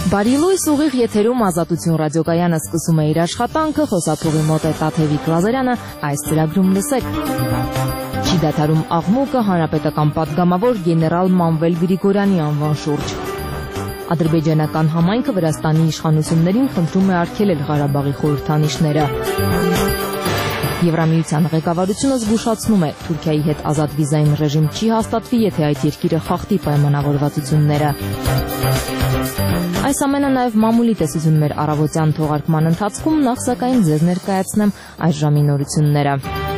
Բարի լույս ուղիղ եթերում Ազատություն ռադիոկայանը սկսում է իր աշխատանքը, խոսափողի մոտ է Տաթևիկ Լազարյանը, այս ծրագրում լսեք։ Չի դադարում աղմուկը հանրապետական պատգամավոր գեներալ Մանվել Գրիգորյանի անվան շուրջ։ Ադրբեջանական համայնքը Վրաստանի իշխանություններին խնդրում է արգելել Ղարաբաղի խորհրդանիշները։ Եվրամիության ղեկավարությունը զգուշացնում է, Թուրքիայի հետ ազատ վիզային ռեժիմ չի հաստատվի, եթե այդ երկիրը խախտի պայմանավորվածությունները։ Այս ամենը նաև մամուլի տեսություն մեր առավոտյան թողարկման ընթացքում, նախ սակայն ձեզ ներկայացնեմ այս ժամի նորությունները։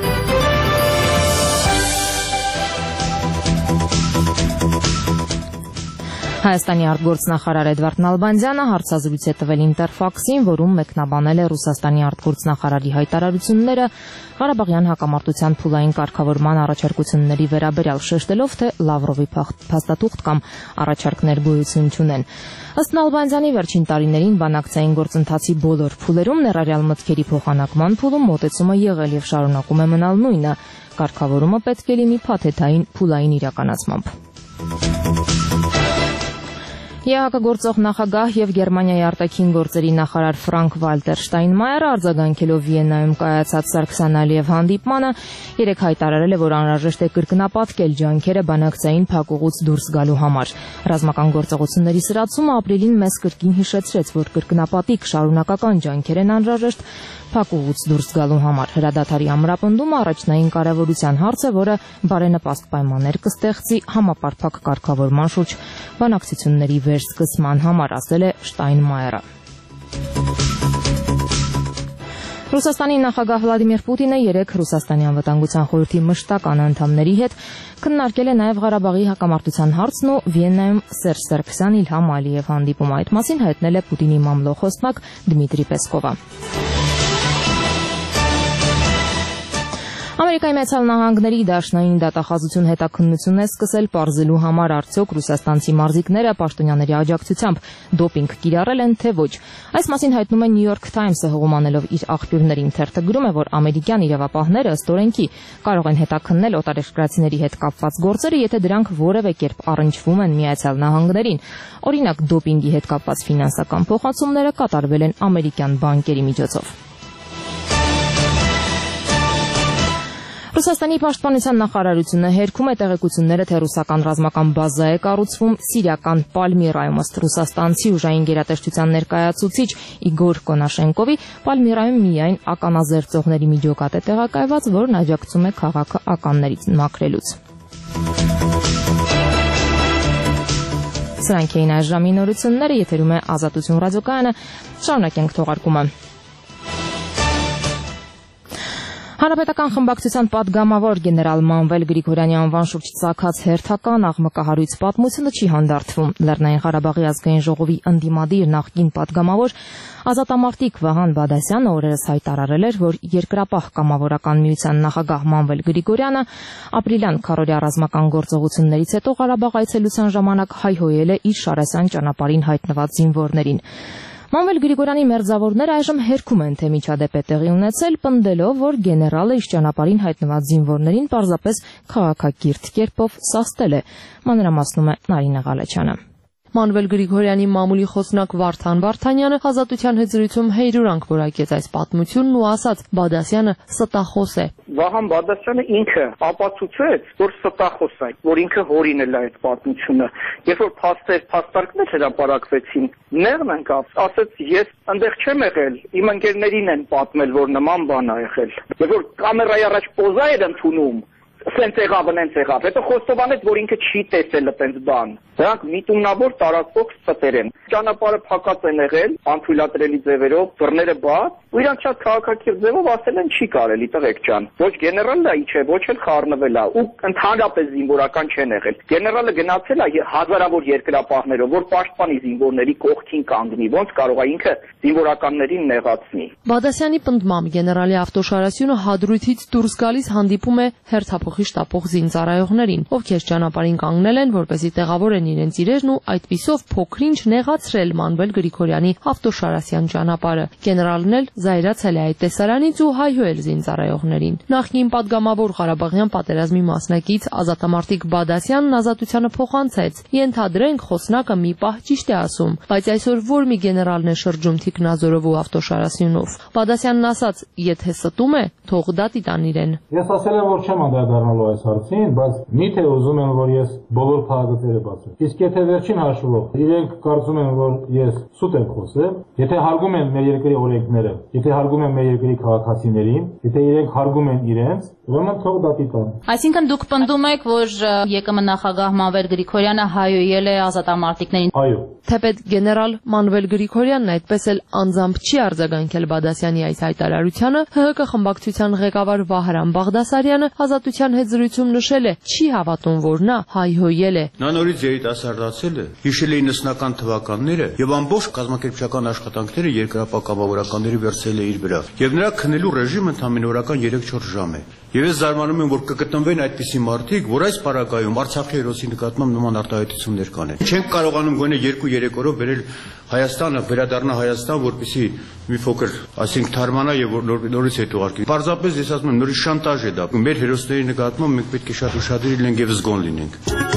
Հայաստանի արտգործնախարար Էդվարդ Նալբանդյանը հարցազրույց է տվել Ինտերֆաքսին, որում մեկնաբանել է Ռուսաստանի արտգործնախարարի հայտարարությունները Ղարաբաղյան հակամարտության փուլային կարգավորման առաջարկությունների վերաբերյալ, շեշտելով, թե Լավրովի փաստաթուղթ կամ առաջարկներ գոյություն չունեն։ Ըստ Նալբանդյանի, վերջին տարիներին բանակցային գործընթացի բոլոր փուլերում, ներառյալ մտքերի փոխանակման փուլում, մոտեցումը եղել եւ շարունակում է մնալ նույնը։ Կարգավորումը պետք է լինի փաթեթային փուլային իրականացմամբ։ ԵԱՀԿ գործող նախագահ եւ Գերմանիայի արտաքին գործերի նախարար Ֆրանկ Վալտեր Շտայնմայերը արձագանքելով Վիեննայում կայացած Սարգսյան-Ալիև հանդիպմանը երեկ հայտարարել է, որ անհրաժեշտ է կրկնապատկել ջանքերը բանակցային փակուղուց դուրս գալու համար։ Ռազմական գործողությունների սրացումը ապրիլին մեզ կրկին հիշեցրեց, որ կրկնապատիկ շարունակական ջանքեր են անհրաժեշտ փակուղուց դուրս գալու համար։ Հրադադարի ամրապնդումը առաջնային կարևորության հարց է, որը բարենպաստ պայմաններ կստեղծի համապարփակ կարգավորման շուրջ բանակցությունների վերսկսման համար, ասել է Շտայնմայերը։ Ռուսաստանի նախագահ Վլադիմիր Պուտինը երեկ Ռուսաստանի անվտանգության խորհրդի մշտական անդամների հետ քննարկել է նաև Ղարաբաղի հակամարտության հարցն ու Վիեննայում Սերժ Սարգսյան Իլհամ Ալիև հանդիպումը։ Այդ մասին հայտնել է Պուտինի մամլոխոսնակ Դմիտրի Պեսկովը։ Ամերիկայի Միացյալ Նահանգների Դաշնային դատախազություն հետաքննություն է սկսել պարզելու համար, արդյոք ռուսաստանցի մարզիկները պաշտոնյաների աջակցությամբ դոպինգ կիրառել են, թե ոչ։ Այս մասին հայտնում է New York Times-ը, հողոմանելով իր աղբյուրներին։ Թերթը գրում է, որ ամերիկյան իրավապահները ըստ օրենքի կարող են հետաքննել օտարերկրացիների հետ կապված գործերը, եթե դրանք որևէ կերպ առնչվում են Միացյալ Նահանգներին։ Օրինակ, դոպինգի հետ կապված ֆինանսական փոխանցումները կատարվել են ամերիկյան բանկերի միջոցով։ Ռուսաստանի պաշտպանության նախարարությունը հերքում է տեղեկությունները, թե ռուսական ռազմական բազա է կառուցվում Սիրիական Պալմիրայում։ Ըստ ռուսաստանցի ուժային գերատեսչության ներկայացուցիչ Իգոր Կոնաշենկովի, Պալմիրայում միայն ականազերծողների միջոկատ է տեղակայված, որն աջակցում է քաղաքը ականներից մաքրելուց։ Սրանք էին այս ժամի նորությունները, եթերում է Ազատություն ռադիոկայանը, շարունակենք թողարկումը։ Հանրապետական խմբակցության պատգամավոր գեներալ Մանվել Գրիգորյանի անվան շուրջ ծագած հերթական աղմկահարույց պատմությունը չի հանդարտվում։ Լեռնային Ղարաբաղի ազգային ժողովի ընդդիմադիր նախկին պատգամավոր ազատամարտիկ Վահան Բադասյանը օրերս հայտարարել էր, որ Երկրապահ կամավորական միության նախագահ Մանվել Գրիգորյանը ապրիլյան քարոզիա ռազմական գործողություններից հետո Ղարաբաղ այցելության ժամանակ հայհոյել է իր Շարասյան ճանապարհին հայտնված զինվորներին։ Մանվել Գրիգորյանի մերձավորները այժմ հերքում են, թե միջադեպ է տեղի ունեցել, պնդելով, որ գեներալը իր ճանապարհին հայտնված զինվորներին պարզապես քաղաքակիրթ կերպով սաստել է։ Մանրամասնում է Նարինե Ղալեչյանը։ Մանվել Գրիգորյանի մամուլի խոսնակ Վարդան Վարդանյանը ազատության հետ զրույցում հեյրուրանք որակեց այս պատմությունն ու ասաց՝ Բադասյանը ստախոս է։ Վահան Բադասյանը ինքը ապացուցեց, որ ստախոս է, որ ինքը հորինել է այդ պատմությունը։ Երբ որ փաստարկներ հրապարակվեցին, նեղն ընկավ, ասաց՝ ես այնտեղ չեմ եղել, իմ ընկերներին են պատմել, որ նման բան ա եղել։ Երբ որ կամերայի առաջ պոզա էր ընդունում, սենց եղավ, հետո խոստովանեց, որ ինքը չի տեսել այդպես բան։ Դրանք միտումնավոր տարածվող ստեր են։ Ճանապարհը փակած են եղել, անթույլատրելի ձևերով, դռները բաց, ու իրանք շատ քաղաքակիրթ ձևով ասել են՝ չի կարելի, տղեկ ջան։ Ոչ գեներալն է, չէ, ոչ էլ խառնվել է, ու ընդհանրապես զինվորական չեն եղել։ Գեներալը գնացել է հազարավոր երկրապահներով, որ պաշտպանի զինվորների կողքին կանգնի, ոնց կարող է ինքը զինվորականներին նեղացնի։ Բադասյանի պնդմամբ գեներալի ավտոշարասյունը հադրույթից դուրս գալիս հանդիպում է հերթափոխի շտապող զինծառայողներին, ովքեր ճանապարհին կանգնել են, որպեսզի տեղավորեն իրենց իրերն ու այդպիսով փոքրինչ նեղացրել Մանվել Գրիգորյանի ավտոշարասյան ճանապարհը։ Գեներալն էլ զայրացել է այդ տեսարանից ու հայհոյել զինծառայողներին։ Նախկին պատգամավոր Ղարաբաղյան պատերազմի մասնակից ազատամարտիկ Բադասյանն ազատությանը փոխանցեց. «Ենթադրենք խոսնակը մի պահ ճիշտ է ասում, բայց այսօր որ մի գեներալն է շրջում Թիկնազորով ու ավտոշարասյունով»։ Բադասյանն ասաց. «Եթե ստում է, թող դատի տան իրեն»։ Ես ասել եմ, որ չեմ անդրադառնալու այս հարցին, բայց միթե ուզում եմ, որ ես բոլոր փաղագծերը բացեմ։ Իսկ եթե վերջին հաշվով իրենք կարծում են, որ ես սուտ եմ խոսել, եթե հարգում են մեր երկրի օրենքները, եթե հարգում են մեր երկրի քաղաքացիներին, եթե իրենք հարգում են իրենց, ուրեմն թող դատի տան։ Այսինքն դուք պնդում եք, որ ԵԿՄ նախագահ Մանվել Գրիգորյանը հայոյել է ազատամարտիկներին։ Այո։ Թեպետ գեներալ Մանվել Գրիգորյանն այդպես էլ անձամբ չի արձագանքել Բադասյանի այս հայտարարությանը, ՀՀԿ խմբակցության ղեկավար Վահրամ Բաղդասարյանը ազատության հետ զրույցում նշել է, չի հավատում, որ նա հայհոյել է։ Նա նորից երիտասարդացել է, հիշել է 90-ական թվականները եւ ամբողջ կազմակերպչական աշխատանքները երկրապահ կամավորականների վերցրել է իր վրա։ Եվ նրա քնելու ռեժիմը ընդամենը օրական 3-4 ժամ է։ Եվ ես զարմանում եմ, որ կգտնվեն այդպիսի մարդիկ, որ այս պարագայում Արցախի հերոսի նկատմամբ նման արտահայտություններ կանեն։ Չենք կարողանում գոնե 2-3 օրով վերել Հայաստանը, վերադառնա Հայաստան, որպեսզի մի փոքր, ասենք, թարմանա եւ նորից հետ ուղարկի։ Պարզապես ես ասում եմ, նորից շանտաժ է դա։ Մեր հերոսների նկատմամբ մենք պետք է շատ ուշադիր լինենք եւ զգոն լինենք։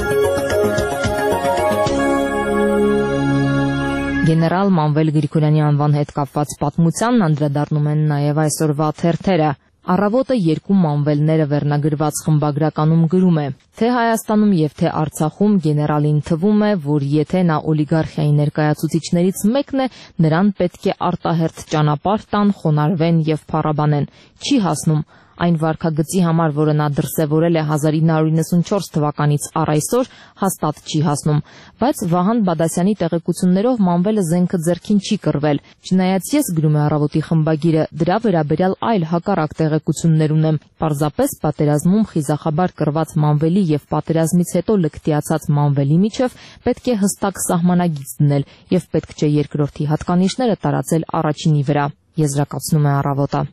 Գեներալ Մանվել Գրիգորյանի անվան հետ կապված պատմությանն անդրադառնում են նաև այսօրվա թերթերը։ Առավոտը երկու մանվելները վերնագրված խմբագրականում գրում է, թե Հայաստանում եւ թե Արցախում գեներալին թվում է, որ եթե նա օլիգարխիայի ներկայացուցիչներից մեկն է, նրան պետք է արտահերթ ճանապարհ տան, խոնարհվեն եւ փառաբանեն։ Չի հասնում այն վարքագծի համար, որը նա դրսևորել է 1994 թվականից առ այսօր, հաստատ չի հասնում, բայց Վահան Բադասյանի տեղեկություններով Մանվելը զենքը ձեռքին չի կռվել։ Չնայած ես, գրում է Առավոտի խմբագիրը, դրա վերաբերյալ այլ հակառակ տեղեկություններ ունեմ։ Պարզապես պատերազմում խիզախաբար կռված Մանվելի եւ պատերազմից հետո լկտիացած Մանվելի միջև պետք է հստակ սահմանագիծ դնել եւ պետք չէ երկրորդի հատկանիշները տարածել առաջինի վրա, եզրակացնում է Առավոտը։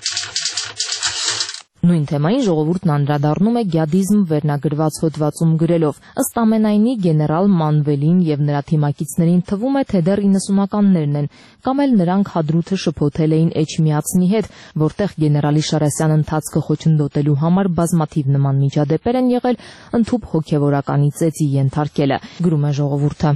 Նույն թեմային ժողովուրդն անդրադառնում է գյադիզմ վերնագրված հոդվածում գրելով. ըստ ամենայնի գեներալ Մանվելին եւ նրա թիմակիցներին թվում է, թե դեռ 90-ականներն են, կամ էլ նրանք հադրութը շփոթել էին Էջմիածնի հետ, որտեղ գեներալի Շարասյան ընթացքը խոչընդոտելու համար բազմաթիվ նման միջադեպեր են եղել, ընդհուպ հոգեվորականի ծեծի ենթարկելը, գրում է ժողովուրդը։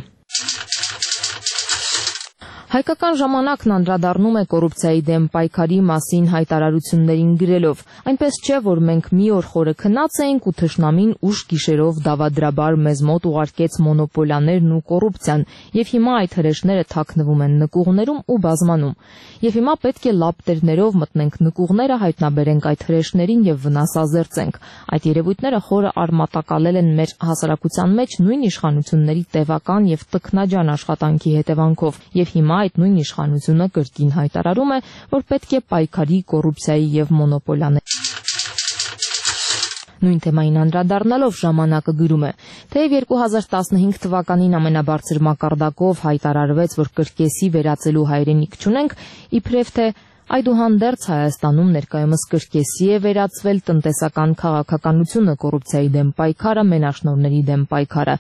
Հայկական ժամանակն անդրադառնում է կոռուպցիայի դեմ պայքարի մասին հայտարարություններին գրելով. այնպես չէ, որ մենք մի օր խորը քնած էինք ու թշնամին ուշ գիշերով դավադրաբար մեզ մոտ ուղարկեց մոնոպոլիաներն ու կոռուպցիան, եւ հիմա այդ հրեշները թաքնվում են նկուղներում ու բազմանում։ Եվ հիմա պետք է լապտերներով մտնենք նկուղները, հայտնաբերենք այդ հրեշներին եւ վնասազերծենք։ Այդ երևույթները խորը արմատակալել են մեր հասարակության մեջ նույն իշխանությունների տևական եւ տքնաջան աշխատանքի հետևանքով, եւ հիմա այդ նույն իշխանությունը կրկին հայտարարում է, որ պետք է պայքարի կոռուպցիայի եւ մոնոպոլիաների։ Նույն թեմային անդրադառնալով ժամանակը գրում է, թեև 2015 թվականին ամենաբարձր մակարդակով հայտարարվեց, որ կրկեսի վերածելու հայրենիք չունենք, իբրև թե այդուհանդերձ Հայաստանում ներկայումս կրկեսի է վերածվել տնտեսական քաղաքականությունը, կոռուպցիայի դեմ պայքարը, մենաշնորհների դեմ պայքարը։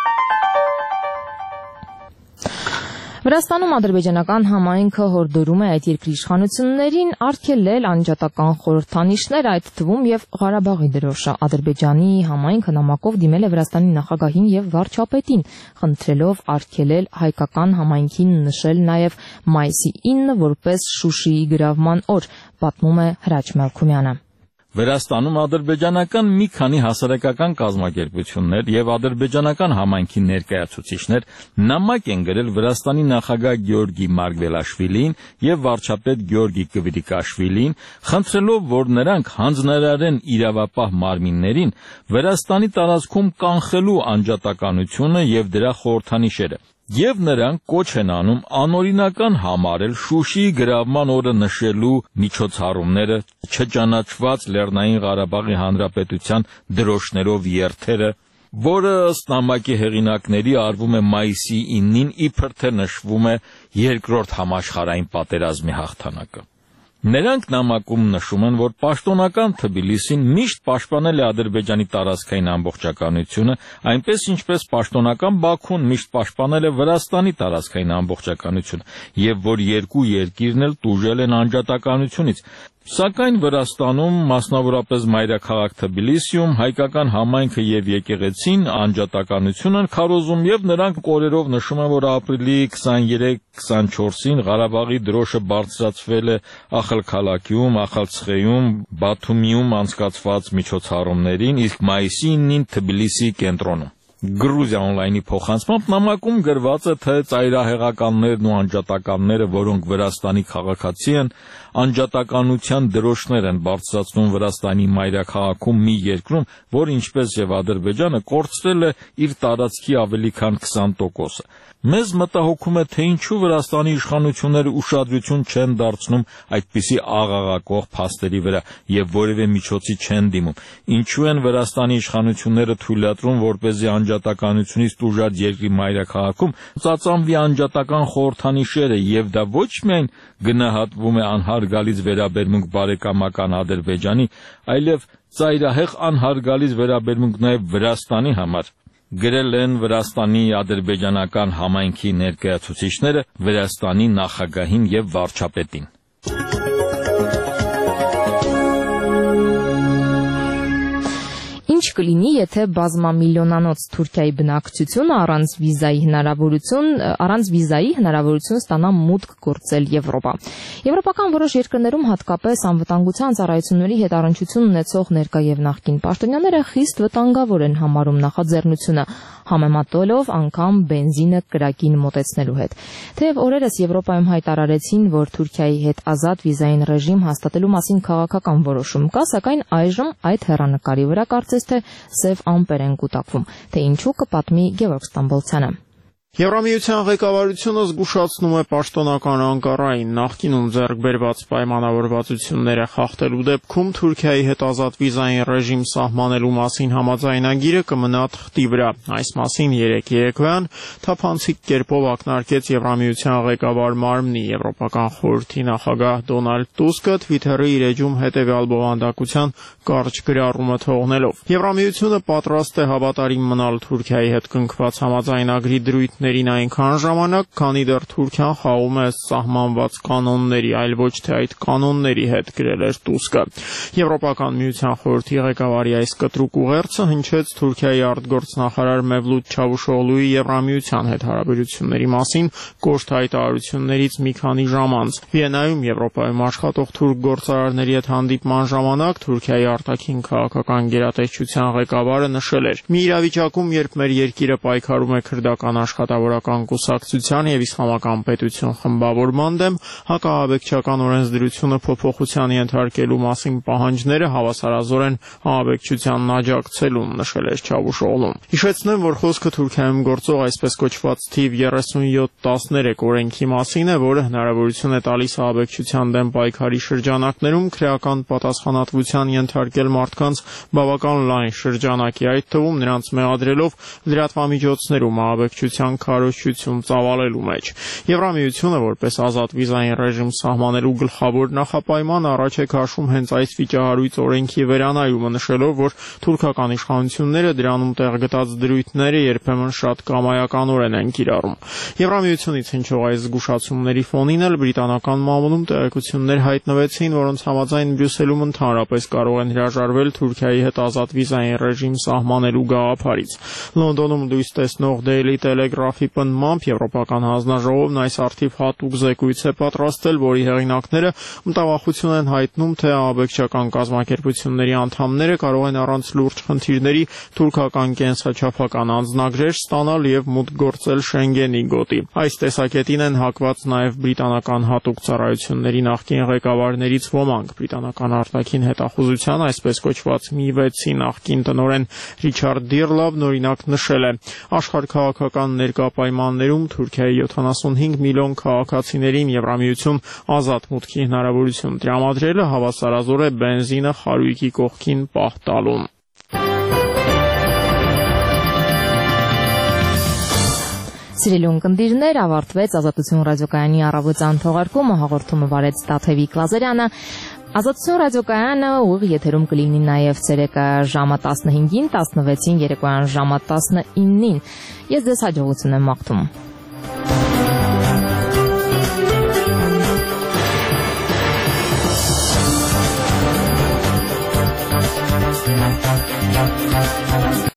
Վրաստանում ադրբեջանական համայնքը հորդորում է այդ երկրի իշխանություններին արգելել անջատական խորհրդանիշներ, այդ թվում եւ Ղարաբաղի դրոշը։ Ադրբեջանի համայնքը նամակով դիմել է Վրաստանի նախագահին եւ վարչապետին, խնդրելով արգելել հայկական համայնքին նշել նաեւ մայիսի 9 որպես Շուշիի գրավման օր, պատմում է Հրաչ Մելքումյանը։ Վրաստանում ադրբեջանական մի քանի հասարակական կազմակերպություններ եւ ադրբեջանական համայնքի ներկայացուցիչներ նամակ են գրել Վրաստանի նախագահ Գեորգի Մարգվելաշվիլիին եւ վարչապետ Գեորգի Կվիրիկաշվիլիին, խնդրելով, որ նրանք հանձնարարեն իրավապահ մարմիններին Վրաստանի տարածքում կանխելու անջատականությունը եւ դրա խորհրդանիշերը։ Եվ նրանք կոչ են անում անօրինական համարել Շուշիի գրավման օրը նշելու միջոցառումները, չճանաչված Լեռնային Ղարաբաղի Հանրապետության դրոշներով երթերը, որը ըստ նամակի հեղինակների արվում է մայիսի 9-ին, իբր թե նշվում է երկրորդ համաշխարհային պատերազմի հաղթանակը։ Նրանք նամակում նշում են, որ պաշտոնական Թբիլիսին միշտ պաշտպանել է Ադրբեջանի տարածքային ամբողջականությունը, այնպես ինչպես պաշտոնական Բաքուն միշտ պաշտպանել է Վրաստանի տարածքային ամբողջականությունը, եւ որ երկու երկիրն էլ տուժել են անջատականությունից։ Սակայն Վրաստանում, մասնավորապես մայրաքաղաք Թբիլիսիում, հայկական համայնքը եւ եկեղեցին անջատականություն են քարոզում եւ նրանք օրերով նշում են, որ ապրիլի 23-24-ին Ղարաբաղի դրոշը բարձրացվել է Ախալքալակիում, Ախալցխեում, Բաթումիում անցկացված միջոցառումներին, իսկ մայիսի 9-ին Թբիլիսի կենտրոնում։ Գրուզիա օնլայնի փոխանցմամբ նամակում գրված է, թե ծայրահեղականներն ու անջատականները, որոնք Վրաստանի քաղաքացի են, անջատականության դրոշներ են բարձրացնում Վրաստանի մայրաքաղաքում մի երկրում, որ ինչպես եւ Ադրբեջանը կորցրել է իր տարածքի ավելի քան 20%-ը։ Մեզ մտահոգում է, թե ինչու Վրաստանի իշխանությունները ուշադրություն չեն դարձնում այդպիսի աղաղակող փաստերի վրա եւ որևէ միջոցի չեն դիմում։ Ինչու են Վրաստանի իշխանությունները թույլատրում, որպեսզի անջատականությունից տուժած երկրի մայրաքաղաքում ծածանվի անջատական խորհրդանիշերը եւ դա ոչ միայն գնահատվում է անհարգալից վերաբերմունք բարեկամական Ադրբեջանի, այլև ծայրահեղ անհարգալից վերաբերմունք նաեւ Վրաստանի համար։ Գրել են Վրաստանի ադրբեջանական համայնքի ներկայացուցիչները Վրաստանի նախագահին եւ վարչապետին։ Ինչ կլինի, եթե բազմամիլիոնանոց Թուրքիայի բնակչությունը առանց վիզայի հնարավորություն ստանա մուտք գործել Եվրոպա։ Եվրոպական որոշ երկրներում հատկապես անվտանգության ծառայությունների հետ առնչություն ունեցող ներկա եւ նախկին պաշտոնյաները խիստ վտանգավոր են համարում նախաձեռնությունը, համեմատելով անգամ բենզինը կրակին մոտեցնելու հետ։ Թեև օրերս Եվրոպայում հայտարարեցին, որ Թուրքիայի հետ ազատ վիզային ռեժիմ հաստատելու մասին քաղաքական որոշում կա, սակայն այժմ այդ հեռանկարի վրա կարծես թե սև ամպեր են կուտակվում, թե ինչու կպատմի Գևորգ Ստամբոլցյանը։ Եվրամիության ղեկավարությունը զգուշացնում է պաշտոնական Անկարային նախկինում ձեռք բերված պայմանավորվածությունները խախտելու դեպքում Թուրքիայի հետ ազատ վիզային ռեժիմ սահմանելու մասին համաձայնագիրը կմնա թղթի վրա։ Այս մասին երեկոյան թափանցիկ կերպով ակնարկեց Եվրամիության ղեկավար մարմնի Եվրոպական խորհրդի նախագահ Դոնալդ Տուսկը Twitter-ի իր էջում հետևյալ բովանդակության կարճ գրառումը թողնելով։ Եվրամիությունը պատրաստ է հավատարիմ մնալ Թուրքիայի հետ կնքված համաձայնագրի դրույթներին այնքան ժամանակ, քանի դեռ Թուրքիան խաղում է սահմանված կանոնների, այլ ոչ թե այդ կանոնների հետ, գրել էր Տուսկը։ Եվրոպական միության խորհրդի ղեկավարի այս կտրուկ ուղերձը հնչեց Թուրքիայի արտգործնախարար Մևլութ Չավուշօղլուի Եվրամիության հետ հարաբերությունների մասին կոշտ հայտարարություններից մի քանի ժամ անց։ Վիեննայում Եվրոպայում աշխատող թուրք գործարարների հետ հանդիպման ժամանակ Թուրքիայի արտաքին քաղաքական գերատեսչության ղեկավարը նշել էր. «Մի իրավիճակում, երբ մեր երկիրը պայքարում է քրդական աշխատավորական կուսակցության եւ իսլամական պետություն խմբավորման դեմ, հակահաբեկչական օրենսդրությունը փոփոխության ենթարկելու մասին պահանջները հավասարազոր են ահաբեկչությանն աջակցելուն», նշել էր Չավուշօղլուն։ Հիշեցնեմ, որ խոսքը Թուրքիայում գործող այսպես կոչված թիվ 3713 օրենքի մասին է, որը հնարավորություն է տալիս ահաբեկչության դեմ պայքարի շրջանակներում քրեական պատասխանատվության ենթարկել մարդկանց բավական լայն շրջանակի, այդ թվում նրանց մեղադրելով լրատվամիջոցներում ահաբեկչության քարոզչություն ծավալելու մեջ։ Եվրամիությունը որպես ազատ վիզային ռեժիմ սահմանելու գլխավոր նախապայման առաջ է քաշում հենց այս վիճահարույց օրենքի վերանայումը, նշելով, որ թուրքական իշխանությունները դրանում տեղ գտած դրույթները երբեմն շատ կամայականորեն են կիրառում։ Եվրամիությունից հնչող այս զգուշացումների ֆոնին էլ բրիտանական մամուլում տեղեկություններ հայտնվեցին, որոնց համաձայն Բրյուսելում ընդհանրապես կարող են հրաժարվել Թուրքիայի հետ ազատ վիզային ռեժիմ սահմանելու գաղափարից։ Լոնդոնում լույս տեսնող Daily Telegraph-ի պնդմամբ Եվրոպական հանձնաժողովն այս առթիվ հատուկ զեկույց է պատրաստել, որի հեղինակները մտավախություն են հայտնում, թե ահաբեկչական կազմակերպությունների անդամները կարող են առանց լուրջ խնդիրների թուրքական կենսաչափական անձնագրեր ստանալ եւ մուտք գործել Շենգենի գոտի։ Այս տեսակետին են հակված նաեւ բրիտանական հատուկ ծառայությունների նախկին ղեկավարներից ոմանք։ Բրիտանական արտաքին հետախուզության այսպես կոչված Mi-6-ի նախկին տնօրեն Ռիչարդ Դիրլավն օրինակ նշել է. աշխարհքաղաքական ներկա պայմաններում Թուրքիայի 75 միլիոն քաղաքացիներին Եվրամիություն ազատ մուտքի հնարավորություն տրամադրելը հավասարազոր է բենզինը խարույկի կողքին պահ տալուն։ Սիրելի ունկնդիրներ, ավարտվեց Ազատություն ռադիոկայանի առավոտյան թողարկումը, հաղորդումը վարեց Տաթևիկ Լազարյանը։ Ազատություն ռադիոկայանը ուղիղ եթերում կլինի նաև ցերեկը ժամը 15-ին, 16-ին, երեկոյան ժամը 19-ին։ Ես ձեզ հաջողություն եմ մաղթում։